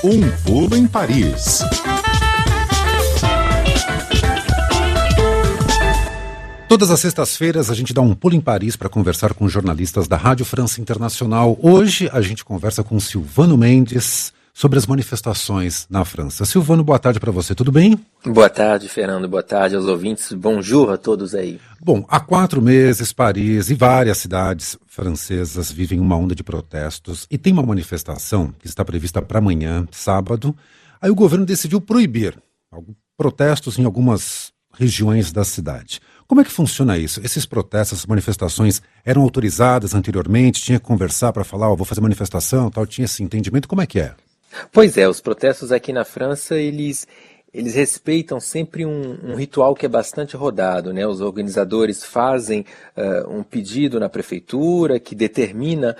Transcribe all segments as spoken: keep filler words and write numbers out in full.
Um pulo em Paris. Todas as sextas-feiras a gente dá um pulo em Paris para conversar com jornalistas da Rádio França Internacional. Hoje a gente conversa com Silvano Mendes sobre as manifestações na França. Silvano, boa tarde para você, tudo bem? Boa tarde, Fernando, boa tarde aos ouvintes, bonjour a todos aí. Bom, há quatro meses Paris e várias cidades francesas vivem uma onda de protestos e tem uma manifestação que está prevista para amanhã, sábado. Aí o governo decidiu proibir protestos em algumas regiões da cidade. Como é que funciona isso? Esses protestos, essas manifestações eram autorizadas anteriormente? Tinha que conversar para falar, oh, vou fazer manifestação, tal, tinha esse entendimento? Como é que é? Pois é, os protestos aqui na França, eles, eles respeitam sempre um, um ritual que é bastante rodado, né? Os organizadores fazem uh, um pedido na prefeitura que determina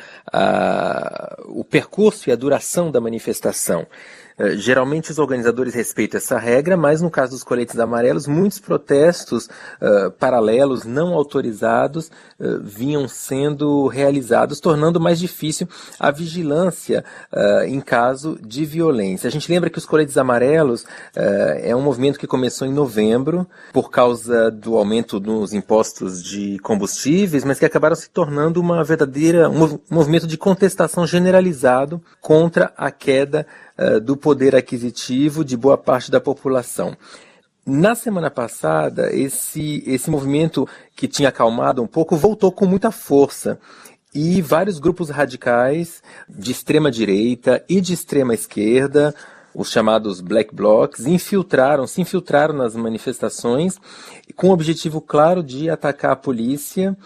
uh, o percurso e a duração da manifestação. Uh, geralmente os organizadores respeitam essa regra, mas no caso dos coletes amarelos, muitos protestos uh, paralelos, não autorizados, uh, vinham sendo realizados, tornando mais difícil a vigilância uh, em caso de violência. A gente lembra que os coletes amarelos uh, é um movimento que começou em novembro, por causa do aumento nos impostos de combustíveis, mas que acabaram se tornando uma verdadeira, um movimento de contestação generalizado contra a queda uh, do poder aquisitivo de boa parte da população. Na semana passada, esse, esse movimento que tinha acalmado um pouco voltou com muita força. E vários grupos radicais de extrema direita e de extrema esquerda, os chamados Black Blocs, infiltraram, se infiltraram nas manifestações com o objetivo claro de atacar a polícia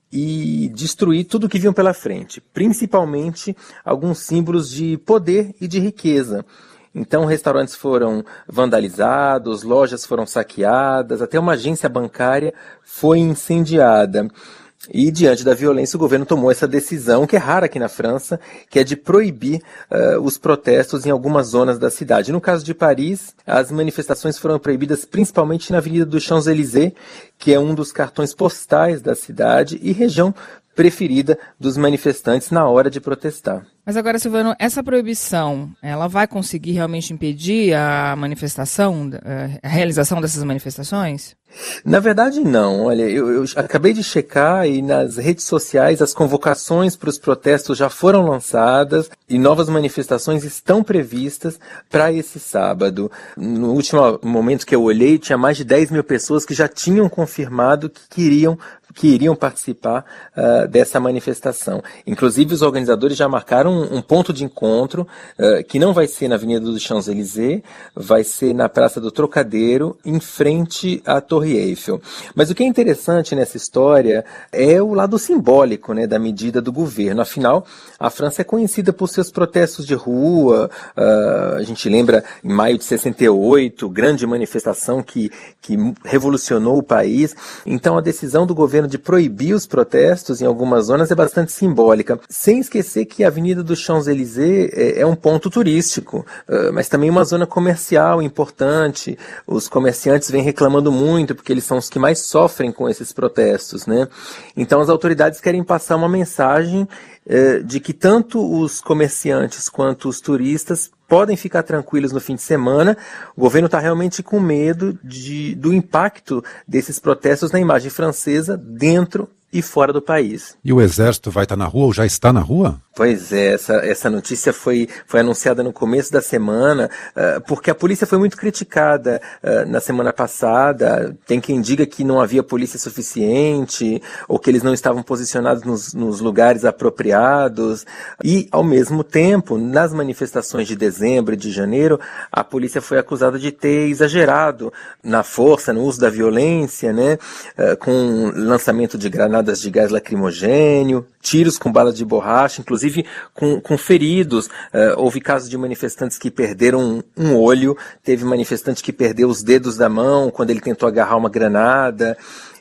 e destruir tudo que vinham pela frente, principalmente alguns símbolos de poder e de riqueza. Então, restaurantes foram vandalizados, lojas foram saqueadas, até uma agência bancária foi incendiada. E, diante da violência, o governo tomou essa decisão, que é rara aqui na França, que é de proibir uh, os protestos em algumas zonas da cidade. No caso de Paris, as manifestações foram proibidas principalmente na Avenida dos Champs-Élysées, que é um dos cartões postais da cidade e região preferida dos manifestantes na hora de protestar. Mas agora, Silvano, essa proibição, ela vai conseguir realmente impedir a manifestação, a realização dessas manifestações? Na verdade, não. Olha, eu, eu acabei de checar e nas redes sociais as convocações para os protestos já foram lançadas e novas manifestações estão previstas para esse sábado. No último momento que eu olhei, tinha mais de dez mil pessoas que já tinham confirmado que queriam que iriam participar uh, dessa manifestação. Inclusive, os organizadores já marcaram um, um ponto de encontro uh, que não vai ser na Avenida dos Champs-Élysées, vai ser na Praça do Trocadeiro, em frente à Torre Eiffel. Mas o que é interessante nessa história é o lado simbólico, né, da medida do governo. Afinal, a França é conhecida por seus protestos de rua. Uh, a gente lembra, em maio de sessenta e oito, grande manifestação que, que revolucionou o país. Então, a decisão do governo de proibir os protestos em algumas zonas é bastante simbólica, sem esquecer que a Avenida dos Champs-Élysées é, é um ponto turístico, uh, mas também uma zona comercial importante. Os comerciantes vêm reclamando muito, porque eles são os que mais sofrem com esses protestos, né? Então as autoridades querem passar uma mensagem uh, de que tanto os comerciantes quanto os turistas podem ficar tranquilos no fim de semana. O governo está realmente com medo de, do impacto desses protestos na imagem francesa dentro e fora do país. E o exército vai estar na rua ou já está na rua? Pois é, essa, essa notícia foi, foi anunciada no começo da semana, uh, porque a polícia foi muito criticada uh, na semana passada. Tem quem diga que não havia polícia suficiente, ou que eles não estavam posicionados nos, nos lugares apropriados. E, ao mesmo tempo, nas manifestações de dezembro e de janeiro, a polícia foi acusada de ter exagerado na força, no uso da violência, né, uh, com lançamento de granadas de gás lacrimogênio, tiros com balas de borracha, inclusive com, com feridos. Uh, houve casos de manifestantes que perderam um, um olho, teve manifestante que perdeu os dedos da mão quando ele tentou agarrar uma granada.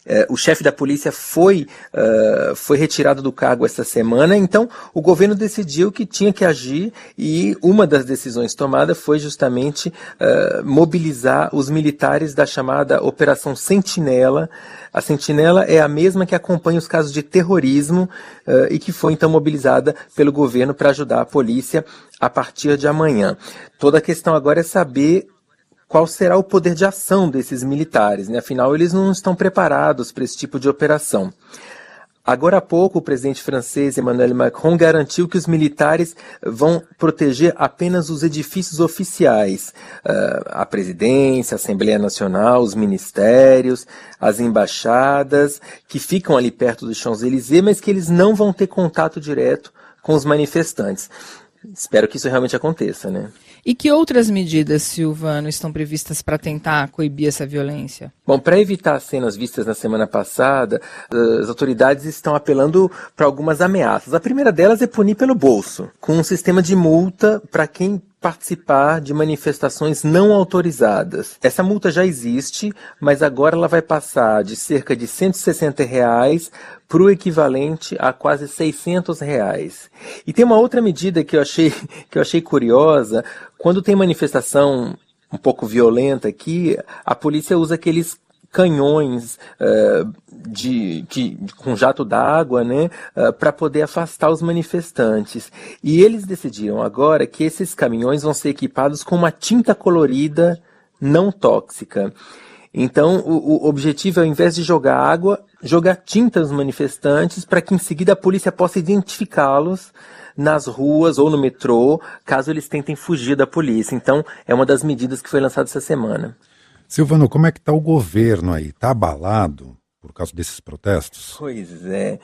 Uh, o chefe da polícia foi, uh, foi retirado do cargo esta semana, então o governo decidiu que tinha que agir e uma das decisões tomadas foi justamente uh, mobilizar os militares da chamada Operação Sentinela. A Sentinela é a mesma que acompanha os casos de terrorismo uh, e que foi então mobilizada pelo governo para ajudar a polícia a partir de amanhã. Toda a questão agora é saber qual será o poder de ação desses militares, né? Afinal, eles não estão preparados para esse tipo de operação. Agora há pouco, o presidente francês Emmanuel Macron garantiu que os militares vão proteger apenas os edifícios oficiais, uh, a presidência, a Assembleia Nacional, os ministérios, as embaixadas, que ficam ali perto dos Champs-Élysées, mas que eles não vão ter contato direto com os manifestantes. Espero que isso realmente aconteça, né? E que outras medidas, Silvano, estão previstas para tentar coibir essa violência? Bom, para evitar as cenas vistas na semana passada, as autoridades estão apelando para algumas ameaças. A primeira delas é punir pelo bolso, com um sistema de multa para quem participar de manifestações não autorizadas. Essa multa já existe, mas agora ela vai passar de cerca de cento e sessenta reais para o equivalente a quase seiscentos reais. E tem uma outra medida que eu achei, que eu achei curiosa. Quando tem manifestação um pouco violenta aqui, a polícia usa aqueles canhões uh, de, que, com jato d'água, né, uh, para poder afastar os manifestantes. E eles decidiram agora que esses caminhões vão ser equipados com uma tinta colorida não tóxica. Então, o, o objetivo é, ao invés de jogar água, jogar tinta nos manifestantes para que em seguida a polícia possa identificá-los nas ruas ou no metrô, caso eles tentem fugir da polícia. Então, é uma das medidas que foi lançada essa semana. Silvano, como é que está o governo aí? Está abalado por causa desses protestos? Pois é.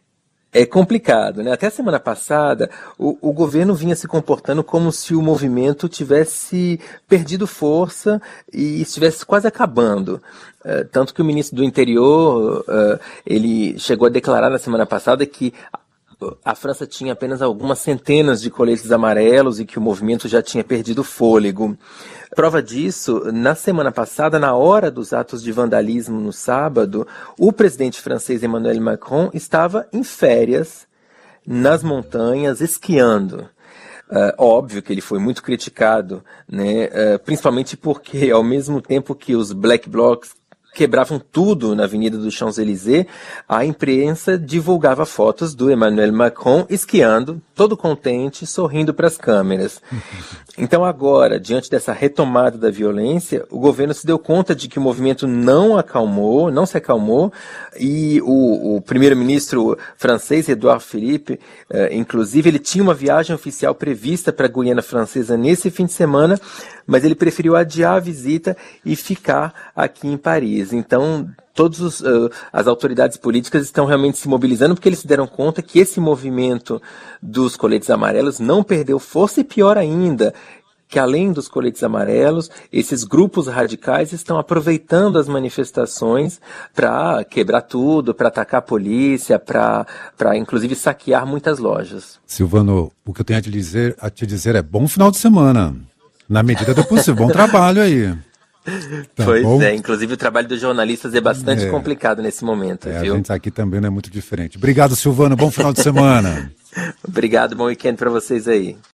É complicado, né? Até a semana passada, o, o governo vinha se comportando como se o movimento tivesse perdido força e estivesse quase acabando. Uh, tanto que o ministro do Interior, uh, ele chegou a declarar na semana passada que a França tinha apenas algumas centenas de coletes amarelos e que o movimento já tinha perdido fôlego. Prova disso, na semana passada, na hora dos atos de vandalismo no sábado, o presidente francês Emmanuel Macron estava em férias nas montanhas, esquiando. Uh, óbvio que ele foi muito criticado, né? Uh, principalmente porque, ao mesmo tempo que os Black Blocs quebravam tudo na Avenida dos Champs-Élysées, a imprensa divulgava fotos do Emmanuel Macron esquiando, todo contente, sorrindo para as câmeras. Então agora, diante dessa retomada da violência, o governo se deu conta de que o movimento não acalmou, não se acalmou, e o, o primeiro-ministro francês, Edouard Philippe, eh, inclusive, ele tinha uma viagem oficial prevista para a Guiana Francesa nesse fim de semana, mas ele preferiu adiar a visita e ficar aqui em Paris. Então, todas uh, as autoridades políticas estão realmente se mobilizando porque eles se deram conta que esse movimento dos coletes amarelos não perdeu força e, pior ainda, que além dos coletes amarelos, esses grupos radicais estão aproveitando as manifestações para quebrar tudo, para atacar a polícia, para inclusive saquear muitas lojas. Silvano, o que eu tenho a te dizer, a te dizer é bom final de semana. Na medida do possível, bom trabalho aí. Tá pois bom? é, inclusive o trabalho dos jornalistas é bastante é. complicado nesse momento, é, viu? A gente aqui também não é muito diferente. Obrigado, Silvano, bom final de semana. Obrigado, bom weekend para vocês aí.